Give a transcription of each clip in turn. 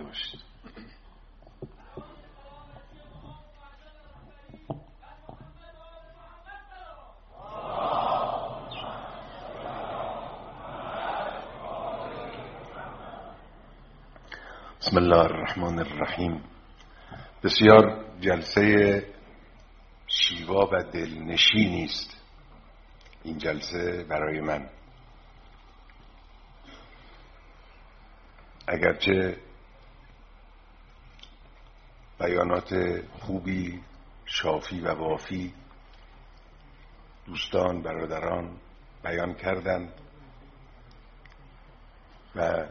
باشید. بسم الله الرحمن الرحیم. بسیار جلسه شیوا و دلنشینی است این جلسه برای من، اگرچه بیانات خوبی، شافی و وافی دوستان، برادران بیان کردند و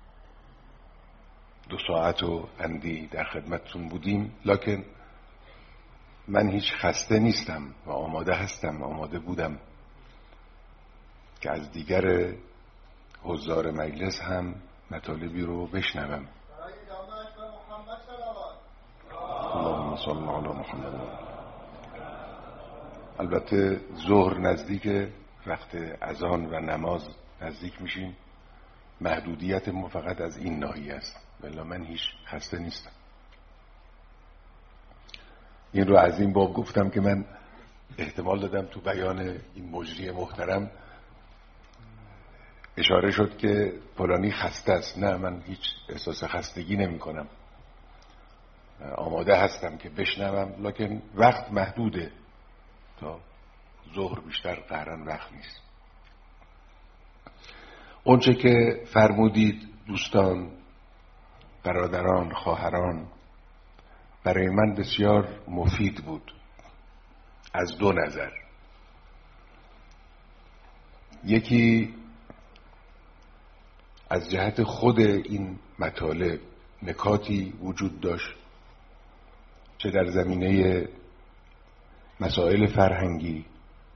2 ساعت و اندی در خدمتتون بودیم، لکن من هیچ خسته نیستم و آماده هستم و آماده بودم که از دیگر حضار مجلس هم مطالبی رو بشنوم. اللهم صل علی محمد. البته ظهر نزدیک، وقت اذان و نماز نزدیک میشیم، محدودیت ما فقط از این ناحیه است، ولی من هیچ خسته نیستم. این رو از این باب گفتم که من احتمال دادم تو بیان این مجری محترم اشاره شد که فلانی خسته است. نه، من هیچ احساس خستگی نمی کنم، آماده هستم که بشنوم، لکن وقت محدوده، تا ظهر بیشتر قهرن وقت نیست. اونچه که فرمودید دوستان، برادران، خواهران، برای من بسیار مفید بود از 2 نظر. یکی از جهت خود این مطالب نکاتی وجود داشت، چه در زمینه مسائل فرهنگی،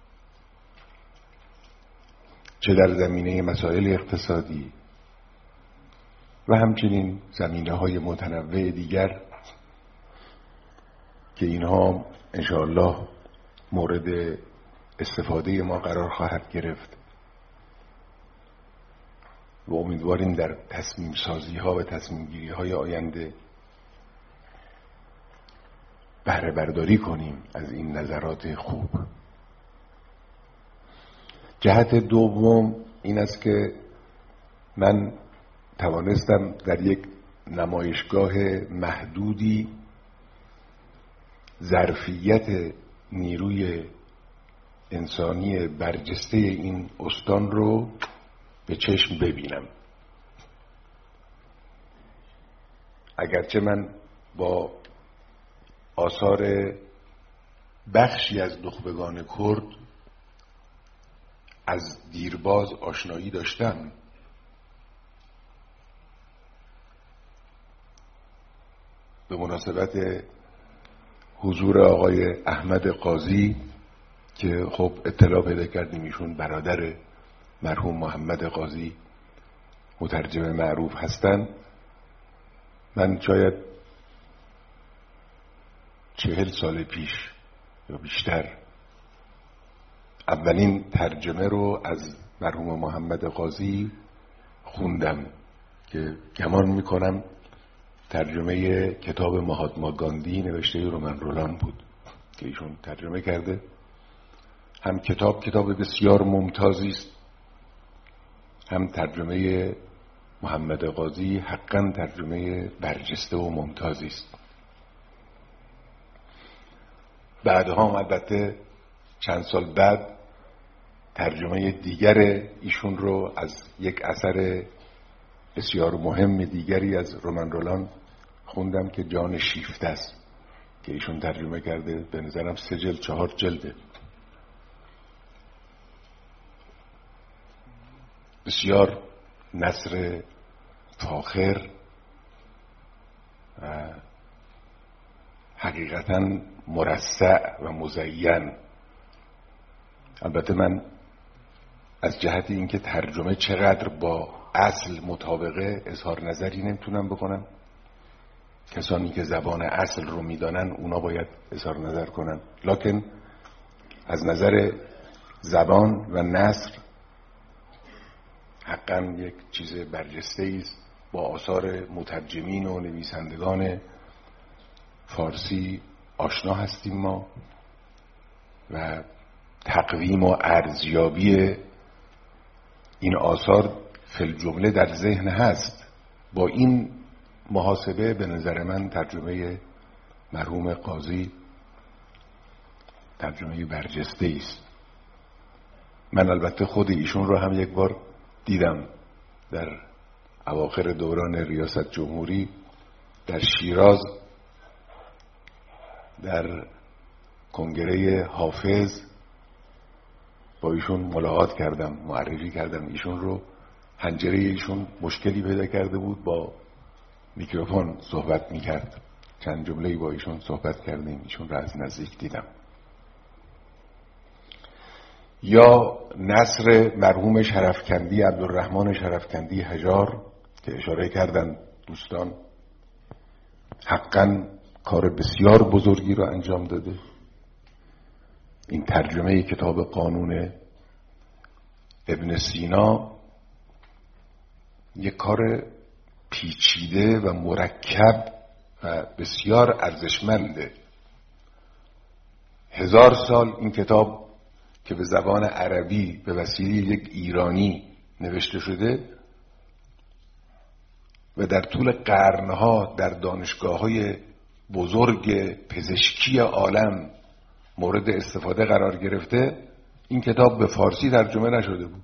چه در زمینه مسائل اقتصادی و همچنین زمینه‌های متنوع دیگر که اینها انشاءالله مورد استفاده ما قرار خواهد گرفت و امیدواریم در تصمیم سازی ها و تصمیم گیری های آینده بهره برداری کنیم از این نظرات خوب. جهت دوم این است که من توانستم در یک نمایشگاه محدودی ظرفیت نیروی انسانی برجسته این استان رو به چشم ببینم. اگرچه من با آثار بخشی از نخبگان کرد از دیرباز آشنایی داشتم، به مناسبت حضور آقای احمد قاضی که خب اطلاع پیدا کردیم ایشون برادر مرحوم محمد قاضی مترجم معروف هستند. من شاید 40 سال پیش یا بیشتر اولین ترجمه رو از مرحوم محمد قاضی خوندم که گمان میکنم ترجمه کتاب مهاتما گاندی نوشته رومن رولان بود که ایشون ترجمه کرده. هم کتاب بسیار ممتازی است، هم ترجمه محمد قاضی حقا ترجمه برجسته و ممتازی است. بعدها البته چند سال بعد ترجمه دیگر ایشون رو از یک اثر بسیار مهم دیگری از رومن رولان خوندم که جان شیفته است که ایشون ترجمه کرده. به نظرم 3 جلد 4 جلده. بسیار نثر فاخر و حقیقتا مرصع و مزین. البته من از جهت اینکه ترجمه چقدر با اصل مطابقه اظهار نظری نمیتونم بکنم. کسانی که زبان اصل رو میدانن اونا باید اظهار نظر کنن، لکن از نظر زبان و نثر حقا یک چیز برجسته است با آثار مترجمین و نویسندگان فارسی آشنا هستیم ما و تقویم و ارزیابی این آثار فی الجمله در ذهن هست. با این محاسبه به نظر من ترجمه مرحوم قاضی ترجمه برجسته است. من البته خود ایشون رو هم یک بار دیدم در اواخر دوران ریاست جمهوری در شیراز در کنگره حافظ با ایشون ملاقات کردم، معرفی کردم ایشون رو. حنجره ایشون مشکلی پیدا کرده بود، با میکروفون صحبت میکرد. چند جمله‌ای با ایشون صحبت کردیم، ایشون رو از نزدیک دیدم. یا نثر مرحوم شرفکندی، عبدالرحمن شرفکندی هجار که اشاره کردن دوستان، حقاً کار بسیار بزرگی رو انجام داده. این ترجمه کتاب قانون ابن سینا یک کار پیچیده و مرکب و بسیار ارزشمنده. 1000 سال این کتاب که به زبان عربی به وسیله یک ایرانی نوشته شده و در طول قرنها در دانشگاه‌های بزرگ پزشکی عالم مورد استفاده قرار گرفته، این کتاب به فارسی ترجمه نشده بود.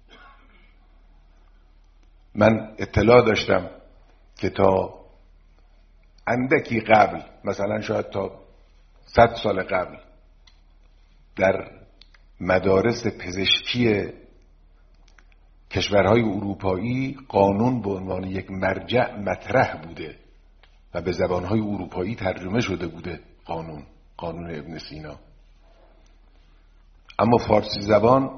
من اطلاع داشتم که تا اندکی قبل، مثلا شاید تا 100 سال قبل، در مدارس پزشکی کشورهای اروپایی قانون به عنوان یک مرجع مطرح بوده و به زبانهای اروپایی ترجمه شده بوده. قانون ابن سینا. اما فارسی زبان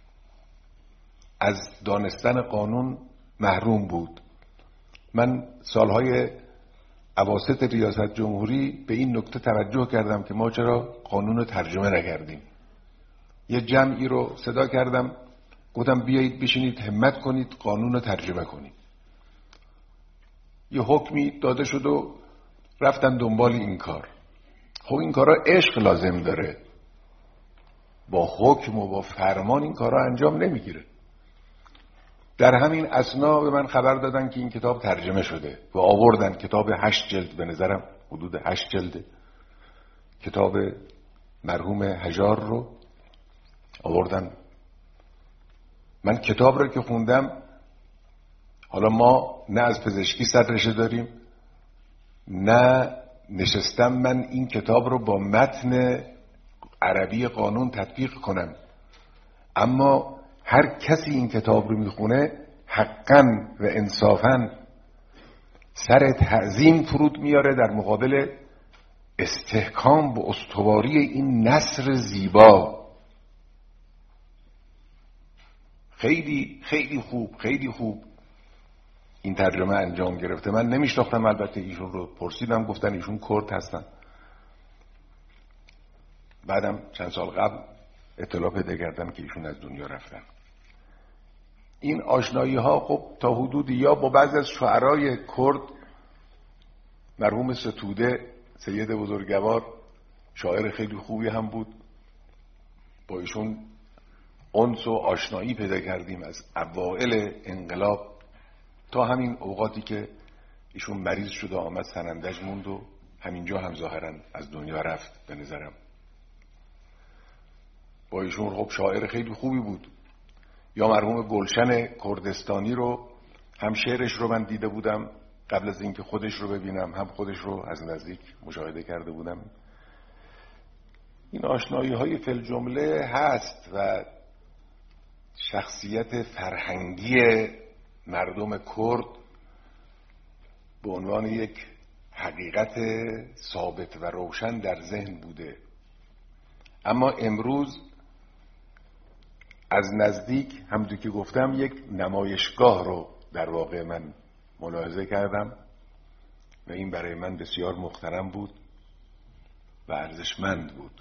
از دانستن قانون محروم بود. من سالهای اواسط ریاست جمهوری به این نکته توجه کردم که ما چرا قانون رو ترجمه نکردیم. یه جمعی رو صدا کردم، گفتم بیایید بشینید همت کنید قانون رو ترجمه کنید. یه حکمی داده شد و رفتن دنبال این کار. خب این کارا عشق لازم داره، با حکم و با فرمان این کارا انجام نمیگیره. در همین اثنا به من خبر دادن که این کتاب ترجمه شده و آوردن کتاب 8 جلد، به نظرم حدود 8 جلد کتاب مرحوم هجار رو آوردن. من کتاب رو که خوندم، حالا ما نه از پزشکی صدرشه داریم، نه نشستم من این کتاب رو با متن عربی قانون تطبیق کنم، اما هر کسی این کتاب رو میخونه حقاً و انصافاً سر تعظیم فرود میاره در مقابل استحکام و استواری این نثر زیبا. خیلی خیلی خوب، خیلی خوب این ترجمه انجام گرفته. من نمیشناختم البته ایشون رو، پرسیدم گفتن ایشون کرد هستن. بعدم چند سال قبل اطلاع پیدا کردم که ایشون از دنیا رفتن. این آشنایی ها خب تا حدودی یا با بعضی از شعرای کرد، مرحوم ستوده سید بزرگوار شاعر خیلی خوبی هم بود، با ایشون انس و آشنایی پیدا کردیم از اوائل انقلاب تا همین اوقاتی که ایشون مریض شد و آمد سنندج موند و همینجا هم ظاهرا از دنیا رفت. به نظرم با ایشون خب شاعر خیلی خوبی بود. یا مرحوم گلشن کردستانی رو هم شعرش رو من دیده بودم قبل از اینکه خودش رو ببینم، هم خودش رو از نزدیک مشاهده کرده بودم. این آشنایی های فی الجمله هست و شخصیت فرهنگی مردم کرد به عنوان یک حقیقت ثابت و روشن در ذهن بوده. اما امروز از نزدیک همونطور که گفتم یک نمایشگاه رو در واقع من ملاحظه کردم و این برای من بسیار محترم بود و ارزشمند بود.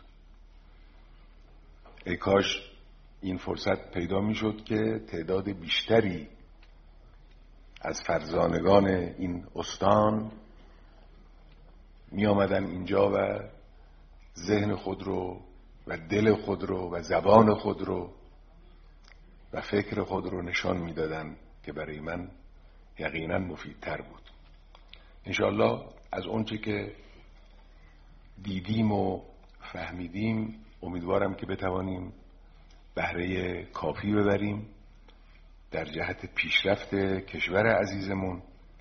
ای کاش این فرصت پیدا می شد که تعداد بیشتری از فرزانگان این استان می آمدن اینجا و ذهن خود رو و دل خود رو و زبان خود رو و فکر خود رو نشان می دادن که برای من یقینا مفیدتر بود. انشاءالله از اونچه که دیدیم و فهمیدیم امیدوارم که بتوانیم بهره کافی ببریم در جهت پیشرفت کشور عزیزمون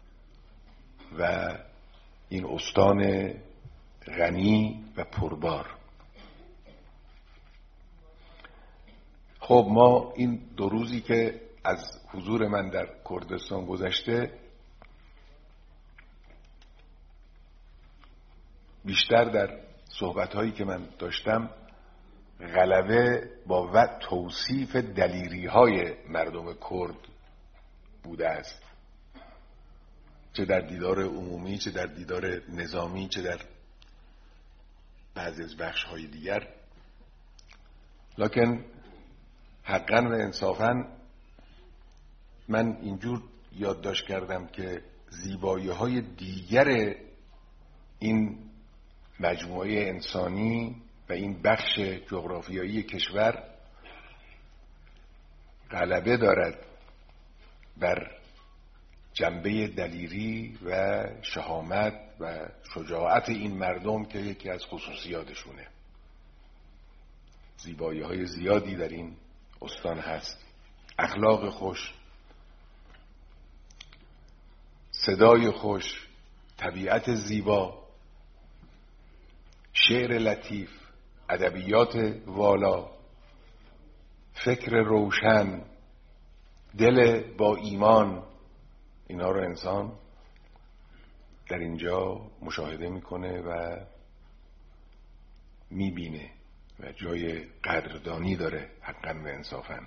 و این استان غنی و پربار. خب ما این 2 روزی که از حضور من در کردستان گذشته بیشتر در صحبت‌هایی که من داشتم غلبه با توصیف دلیری‌های مردم کرد بوده است، چه در دیدار عمومی، چه در دیدار نظامی، چه در بعضی از بخش‌های دیگر. لکن حقاً و انصافاً من اینجور یادداشت کردم که زیبایی‌های دیگر این مجموعه انسانی و این بخش جغرافیایی کشور غلبه دارد بر جنبه دلیری و شهامت و شجاعت این مردم که یکی از خصوصیاتشونه. زیبایی‌های زیادی در این استان هست. اخلاق خوش، صدای خوش، طبیعت زیبا، شعر لطیف، ادبیات والا، فکر روشن، دل با ایمان، اینا رو انسان در اینجا مشاهده میکنه و میبینه و جای قدردانی داره حقاً و انصافاً.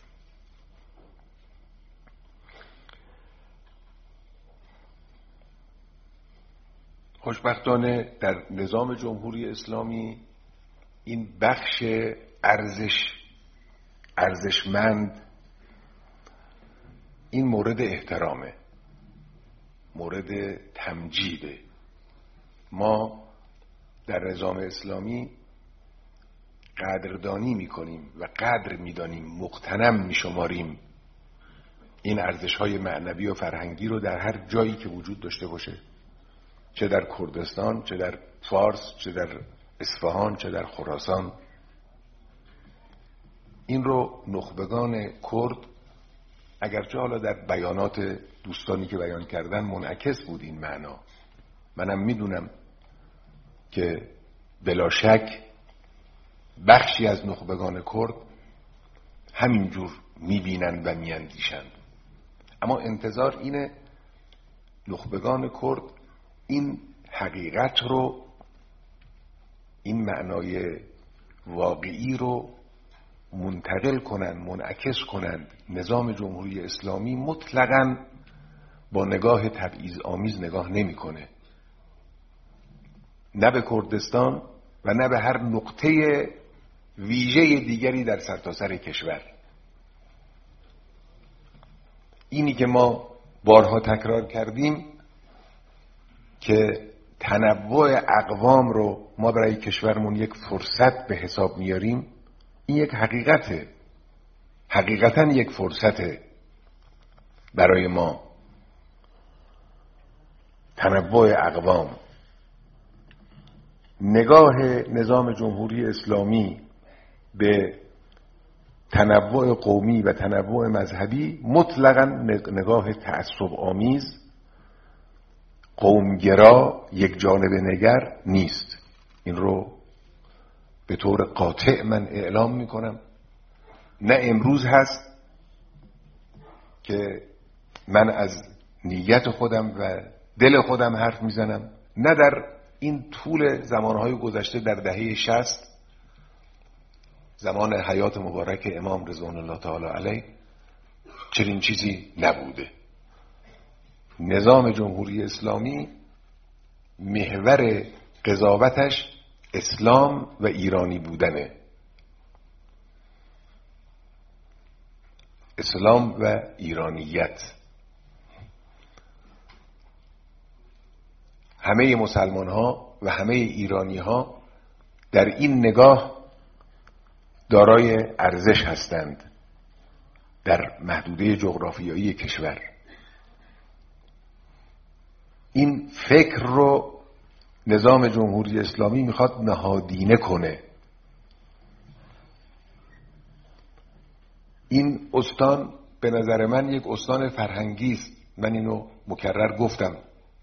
خوشبختانه در نظام جمهوری اسلامی این بخش ارزشمند این مورد احترامه، مورد تمجیده. ما در نظام اسلامی قدردانی میکنیم و قدر میدانیم، مغتنم میشماریم این ارزش‌های معنوی و فرهنگی رو در هر جایی که وجود داشته باشه، چه در کردستان، چه در فارس، چه در اصفهان، چه در خراسان. این رو نخبگان کرد، اگرچه حالا در بیانات دوستانی که بیان کردن منعکس بود این معنا، منم میدونم که بلا شک بخشی از نخبگان کرد همینجور میبینند و میاندیشند. اما انتظار اینه نخبگان کرد این حقیقت رو، این معنای واقعی رو منتقل کنند، منعکس کنند. نظام جمهوری اسلامی مطلقاً با نگاه تبعیض آمیز نگاه نمی‌کنه، نه به کردستان و نه به هر نقطه ویژه دیگری در سرتاسر کشور. اینی که ما بارها تکرار کردیم که تنوع اقوام رو ما برای کشورمون یک فرصت به حساب میاریم، این یک حقیقته، حقیقتاً یک فرصته برای ما. تنوع اقوام، نگاه نظام جمهوری اسلامی به تنوع قومی و تنوع مذهبی مطلقاً نگاه تعصب آمیز، قومگرا، یک جانبه نگر نیست. این رو به طور قاطع من اعلام میکنم. نه امروز هست که من از نیت خودم و دل خودم حرف میزنم، نه در این طول زمانهای گذشته در دهه 60 زمان حیات مبارک امام رضوان الله تعالی علیه چنین چیزی نبوده. نظام جمهوری اسلامی محور قضاوتش اسلام و ایرانی بودنه، اسلام و ایرانیت. همه مسلمان ها و همه ایرانی ها در این نگاه دارای ارزش هستند در محدوده جغرافیایی کشور. این فکر رو نظام جمهوری اسلامی میخواد نهادینه کنه. این استان به نظر من یک استان فرهنگی است. من اینو مکرر گفتم.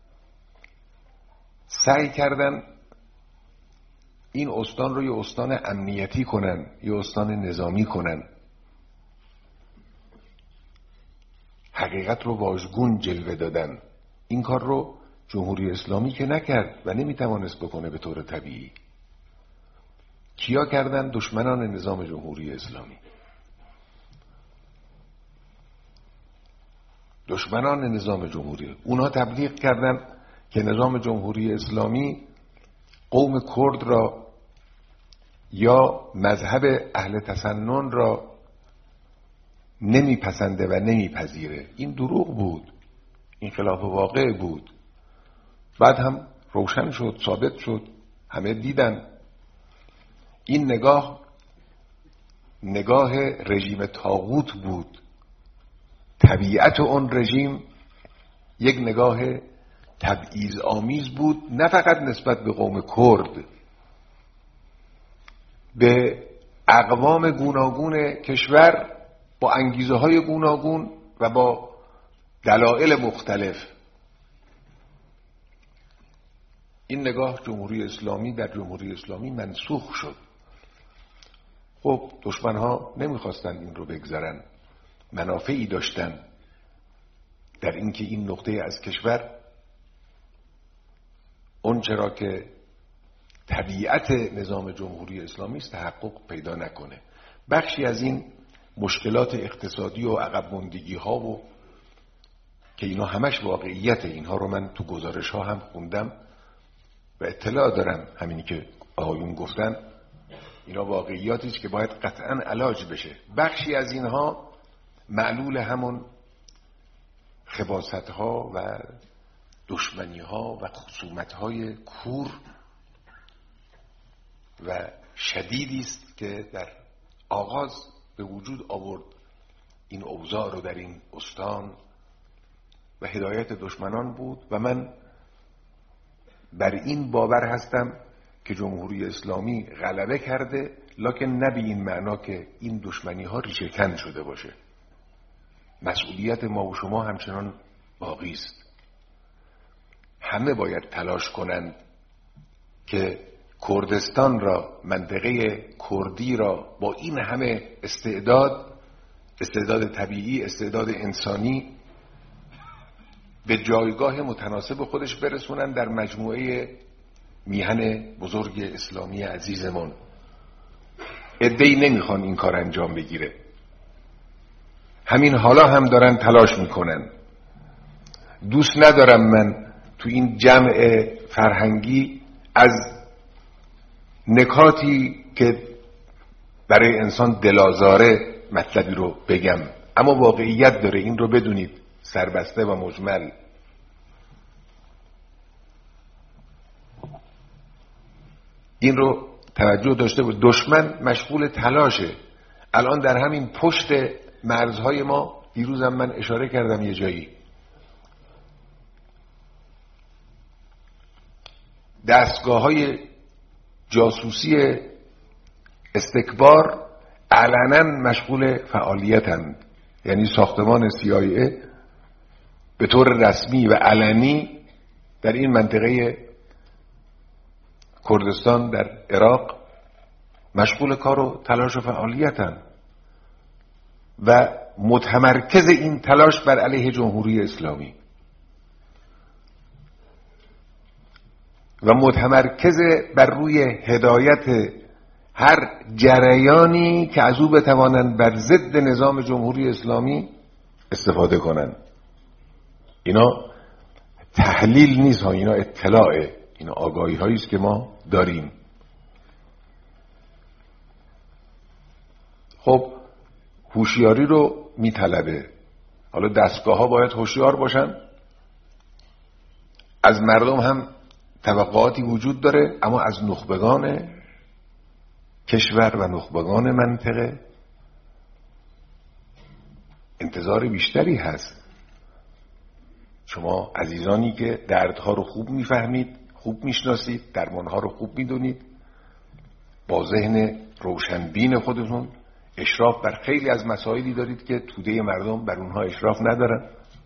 سعی کردن این استان رو یه استان امنیتی کنن، یه استان نظامی کنن، حقیقت رو واژگون جلوه دادن. این کار رو جمهوری اسلامی که نکرد و نمیتوانست بکنه به طور طبیعی. کیا کردن؟ دشمنان نظام جمهوری اسلامی. دشمنان نظام جمهوری، اونها تبلیغ کردن که نظام جمهوری اسلامی قوم کرد را یا مذهب اهل تسنن را نمیپسنده و نمیپذیره. این دروغ بود، این خلاف واقع بود. بعد هم روشن شد، ثابت شد، همه دیدن. این نگاه رژیم طاغوت بود. طبیعت اون رژیم یک نگاه تبعیض آمیز بود، نه فقط نسبت به قوم کرد، به اقوام گوناگون کشور با انگیزه های گوناگون و با دلایل مختلف. این نگاه جمهوری اسلامی در جمهوری اسلامی منسوخ شد. خب دشمنها نمیخواستن این رو بگذارن، منافعی داشتن در اینکه این نقطه از کشور اون چرا که طبیعت نظام جمهوری اسلامی است تحقق پیدا نکنه. بخشی از این مشکلات اقتصادی و عقب ماندگی ها و که اینا همش واقعیت، اینها رو من تو گزارش ها هم خوندم و اطلاع دارم، همینی که آقایون گفتن اینا واقعیاتی است که باید قطعا علاج بشه. بخشی از اینها معلول همون خباثت ها و دشمنی ها و خصومت های کور و شدیدی است که در آغاز به وجود آورد این اوضاع رو در این استان و هدایت دشمنان بود. و من بر این باور هستم که جمهوری اسلامی غلبه کرده، لکن نه به این معنا که این دشمنی ها ریشه کن شده باشه. مسئولیت ما و شما همچنان باقی است. همه باید تلاش کنند که کردستان را، منطقه کردی را با این همه استعداد طبیعی، استعداد انسانی به جایگاه متناسب خودش برسونن در مجموعه میهن بزرگ اسلامی عزیزمون. عده‌ای نمیخوان این کار انجام بگیره، همین حالا هم دارن تلاش میکنن. دوست ندارم من تو این جمع فرهنگی از نکاتی که برای انسان دلازاره مطلبی رو بگم، اما واقعیت داره، این رو بدونید، سربسته و مجمل. این رو توجه داشته بود. دشمن مشغول تلاشه. الان در همین پشت مرزهای ما، دیروزم من اشاره کردم یه جایی، دستگاه‌های جاسوسی استکبار علنا مشغول فعالیتند. یعنی ساختمان CIA به طور رسمی و علنی در این منطقه کردستان در عراق مشغول کار و تلاش و فعالیتند و متمرکز این تلاش بر علیه جمهوری اسلامی و متمرکز بر روی هدایت هر جریانی که از او بتوانند بر ضد نظام جمهوری اسلامی استفاده کنند. اینا تحلیل نیست ها، اینا اطلاعه، اینا آگاهی هایی است که ما داریم. خب هوشیاری رو میطلبه. حالا دستگاه ها باید هوشیار باشن، از مردم هم توقعاتی وجود داره، اما از نخبگان کشور و نخبگان منطقه انتظار بیشتری هست. شما عزیزانی که دردها رو خوب میفهمید، خوب میشناسید، درمانها رو خوب میدونید، با ذهن روشنبین خودتون اشراف بر خیلی از مسائلی دارید که توده مردم بر اونها اشراف ندارن.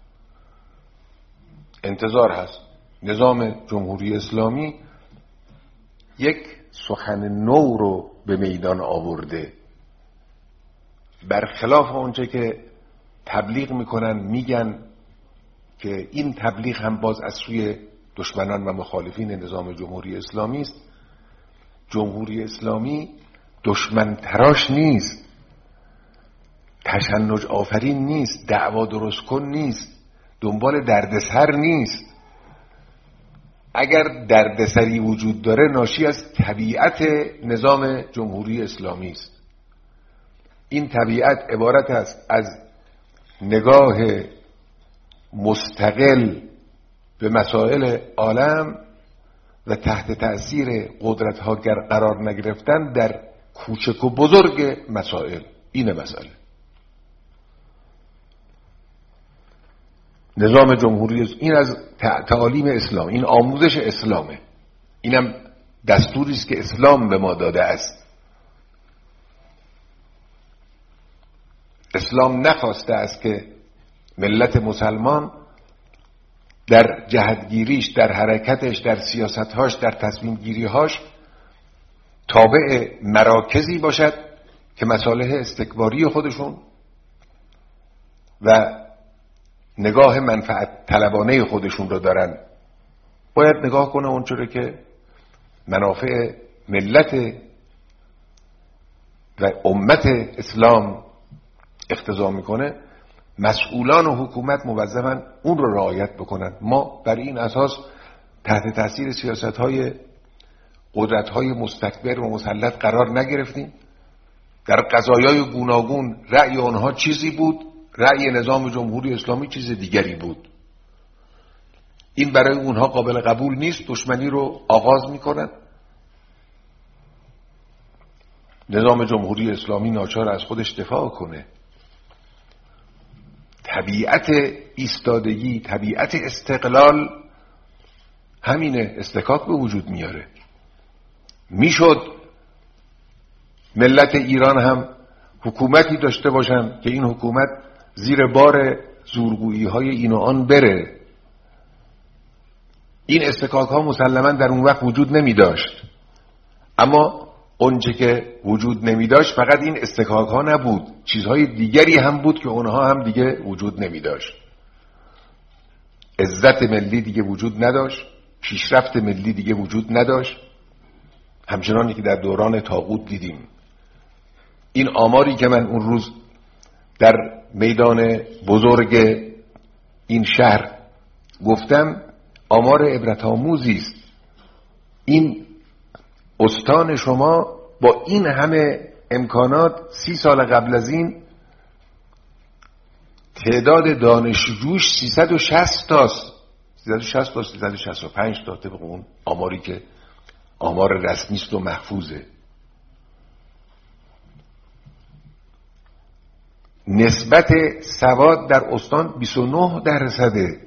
انتظار هست نظام جمهوری اسلامی یک سخن نو رو به میدان آورده، برخلاف اونچه که تبلیغ میکنن، میگن که این تبلیغ هم باز از سوی دشمنان و مخالفین نظام جمهوری اسلامی است. جمهوری اسلامی دشمن تراش نیست، تشنج آفرین نیست، دعوا درست کن نیست، دنبال دردسر نیست. اگر دردسری وجود داره ناشی از طبیعت نظام جمهوری اسلامی است. این طبیعت عبارت است از نگاه مستقل به مسائل عالم و تحت تأثیر قدرت‌ها قرار نگرفتن در کوچک و بزرگ مسائل. این مسئله نظام جمهوری، این از تعالیم اسلام، این آموزش اسلامه، اینم دستوری است که اسلام به ما داده است. اسلام نخواسته است که ملت مسلمان در جهتگیریش، در حرکتش، در سیاستهاش، در تصمیم گیریهاش تابع مراکزی باشد که مصالح استکباری خودشون و نگاه منفعت طلبانه خودشون رو دارن. باید نگاه کنه اونچوره که منافع ملت و امت اسلام اقتضا میکنه. مسئولان و حکومت موظفن اون رو رعایت بکنن. ما بر این اساس تحت تاثیر سیاست‌های قدرت‌های مستکبر و مسلط قرار نگرفتیم. در قضایای گوناگون رأی آنها چیزی بود، رأی نظام جمهوری اسلامی چیز دیگری بود. این برای اونها قابل قبول نیست، دشمنی رو آغاز میکنن. نظام جمهوری اسلامی ناچار از خودش دفاع کنه. طبیعت ایستادگی، طبیعت استقلال همینه، استکاک به وجود میاره. میشد ملت ایران هم حکومتی داشته باشن که این حکومت زیر بار زورگویی های این و آن بره. این استکاک ها مسلماً در اون وقت وجود نمی داشت، اما اونچه که وجود نمی داشت فقط این استکاک ها نبود، چیزهای دیگری هم بود که اونها هم دیگه وجود نمی داشت. عزت ملی دیگه وجود نداشت، پیشرفت ملی دیگه وجود نداشت، همچنانی که در دوران طاغوت دیدیم. این آماری که من اون روز در میدان بزرگ این شهر گفتم آمار عبرت آموزی است. این استان شما با این همه امکانات 30 سال قبل از این تعداد دانشجوش 360 تاست، 360 تا 365 تا طبق اون آماری که آمار رسمی است و محفوظه. نسبت سواد در استان 29%.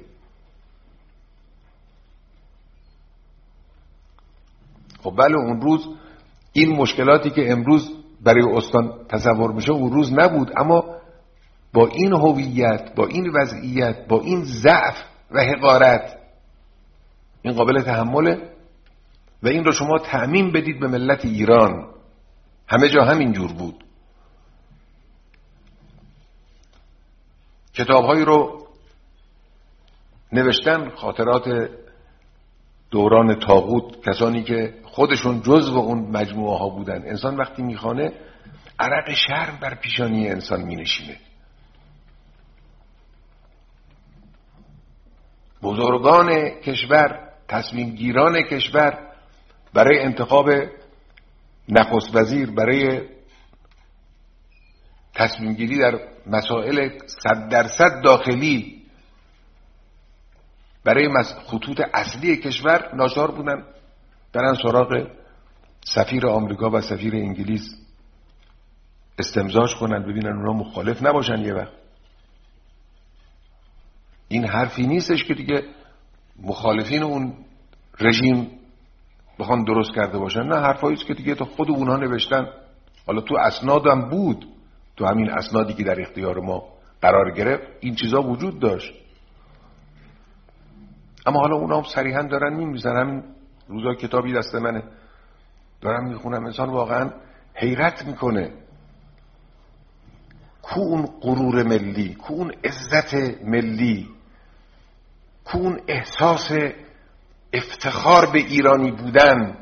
خب بله، اون روز این مشکلاتی که امروز برای استان تصور میشه اون روز نبود، اما با این هویت، با این وضعیت، با این ضعف و حقارت این قابل تحمله. و این رو شما تعمیم بدید به ملت ایران، همه جا همین جور بود. کتاب‌هایی رو نوشتن، خاطرات دوران طاغوت، کسانی که خودشون جزو اون مجموعه ها بودن. انسان وقتی میخوانه عرق شرم بر پیشانی انسان مینشینه. بزرگان کشور، تصمیم گیران کشور برای انتخاب نخست وزیر، برای تصمیم گیری در مسائل 100% داخلی برای خطوط اصلی کشور ناچار بودن برن سراغ سفیر آمریکا و سفیر انگلیس استمزاج کنن، ببینن اونا مخالف نباشن. یه وقت این حرفی نیستش که دیگه مخالفین اون رژیم بخوان درست کرده باشن، نه، حرفایی است که دیگه تو خود اونها نوشتن. حالا تو اسنادم بود، تو همین اسنادی که در اختیار ما قرار گرفت این چیزا وجود داشت، اما حالا اونا هم صریحا دارن می‌نویسن. همین روزا کتابی دست منه دارم میخونم، انسان واقعا حیرت میکنه. کو اون غرور ملی، کو اون عزت ملی، کو اون احساس افتخار به ایرانی بودن،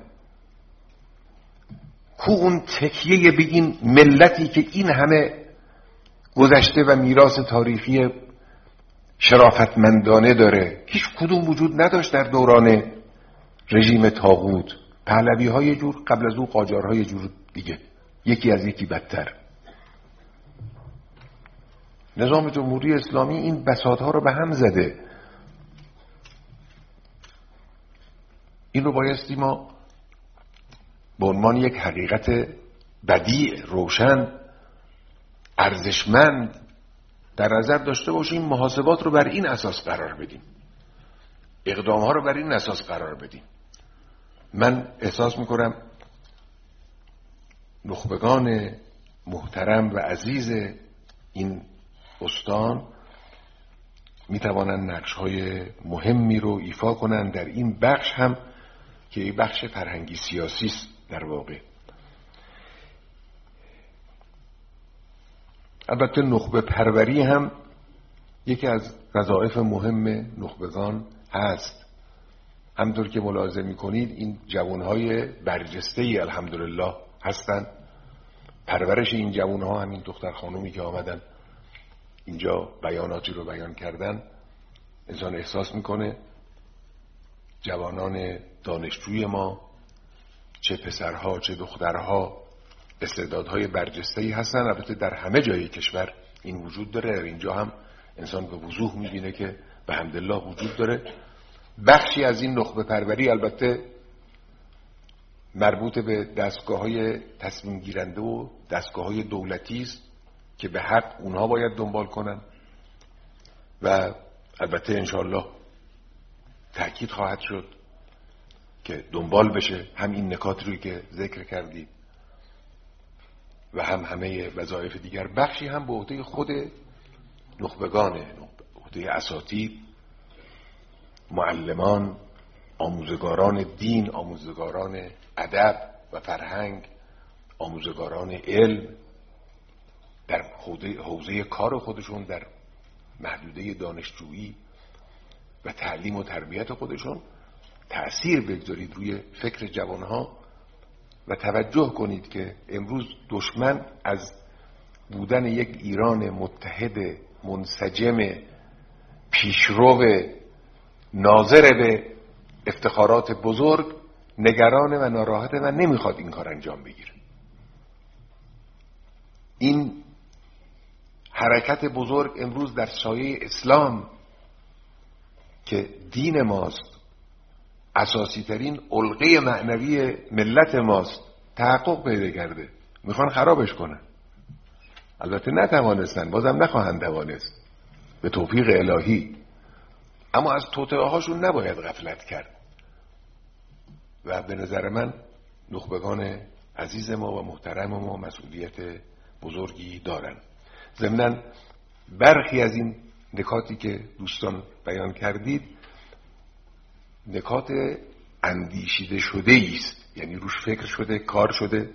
کو اون تکیه به این ملتی که این همه گذشته و میراث تاریخی شرافتمندانه داره. هیچ کدوم وجود نداشت در دوران رژیم طاغوت. پهلوی ها یه جور، قبل از او قاجارها یه جور دیگه، یکی از یکی بدتر. نظام جمهوری اسلامی این بساطها رو به هم زده. این رو بایستی ما به عنوان یک حقیقت بدیع، روشن، ارزشمند در نظر داشته باشیم. محاسبات رو بر این اساس قرار بدیم، اقدامها رو بر این اساس قرار بدیم. من احساس میکنم نخبگان محترم و عزیز این استان میتوانند نقش‌های مهمی رو ایفا کنند در این بخش هم که این بخش فرهنگی سیاسی است. در واقع البته نخبه پروری هم یکی از وظایف مهم نخبگان هست. همطور که ملاحظه میکنید این جوانهای برجسته‌ای الحمدلله هستند. پرورش این جوانها، همین دختر خانومی که آمدن اینجا بیاناتی رو بیان کردن، انسان احساس میکنه جوانان دانشجوی ما، چه پسرها چه دخترها، استعدادهای برجسته‌ای هستن. البته در همه جای کشور این وجود داره، در اینجا هم انسان به وضوح میبینه که به حمدالله وجود داره. بخشی از این نخبه پروری البته مربوط به دستگاه‌های تصمیم گیرنده و دستگاه‌های دولتی است که به حق اونها باید دنبال کنن و البته انشاءالله تأکید خواهد شد که دنبال بشه هم این نکات روی که ذکر کردید و هم همه وظایف دیگر. بخشی هم به عهده خود نخبگانه، عهده اساتید، معلمان، آموزگاران دین، آموزگاران ادب و فرهنگ، آموزگاران علم در حوزه کار خودشون، در محدوده دانشجویی و تعلیم و تربیت خودشون تأثیر بگذارید روی فکر جوانها و توجه کنید که امروز دشمن از بودن یک ایران متحد، منسجم، پیشرو، ناظر به افتخارات بزرگ نگران و ناراحته و نمیخواد این کار انجام بگیره. این حرکت بزرگ امروز در سایه اسلام که دین ماست، اساسی ترین علقه معنوی ملت ماست، تحقق پیدا کرده. میخوان خرابش کنن. البته نتوانستن، بازم نخواهند توانست به توفیق الهی، اما از توطئه هاشون نباید غفلت کرد و به نظر من نخبگان عزیز ما و محترم ما مسئولیت بزرگی دارن. ضمناً برخی از این نکاتی که دوستان بیان کردید نکات اندیشیده شده است، یعنی روش فکر شده، کار شده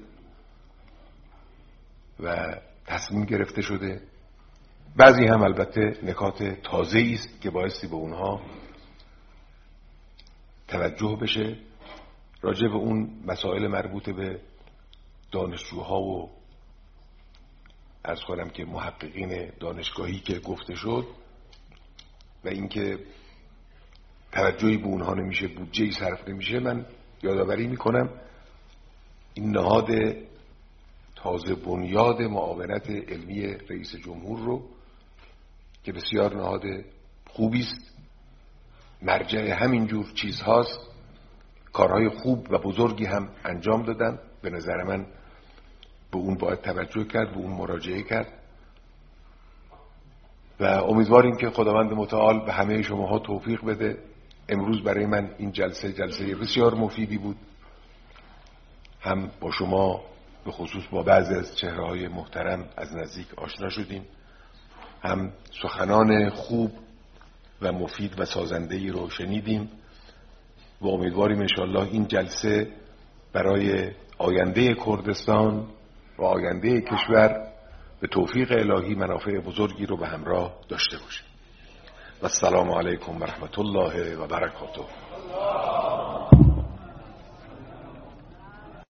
و تصمیم گرفته شده. بعضی هم البته نکات تازه است که بایستی به اونها توجه بشه. راجع به اون مسائل مربوط به دانشجوها و عرض کنم که محققین دانشگاهی که گفته شد و اینکه توجهی به اونها نمیشه، بودجه‌ای صرف نمیشه، من یادآوری میکنم این نهاد تازه بنیاد معاونت علمی رئیس جمهور رو که بسیار نهاد خوبی است، مرجع همینجور چیزهاست. کارهای خوب و بزرگی هم انجام دادن. به نظر من به اون باید توجه کرد، به اون مراجعه کرد و امیدواریم که خداوند متعال به همه شماها توفیق بده. امروز برای من این جلسه بسیار مفیدی بود. هم با شما به خصوص با بعضی از چهره‌های محترم از نزدیک آشنا شدیم، هم سخنان خوب و مفید و سازنده‌ای رو شنیدیم و امیدواریم انشاءالله این جلسه برای آینده کردستان و آینده کشور به توفیق الهی منافع بزرگی رو به همراه داشته باشه. و السلام علیکم و رحمت الله و برکاته.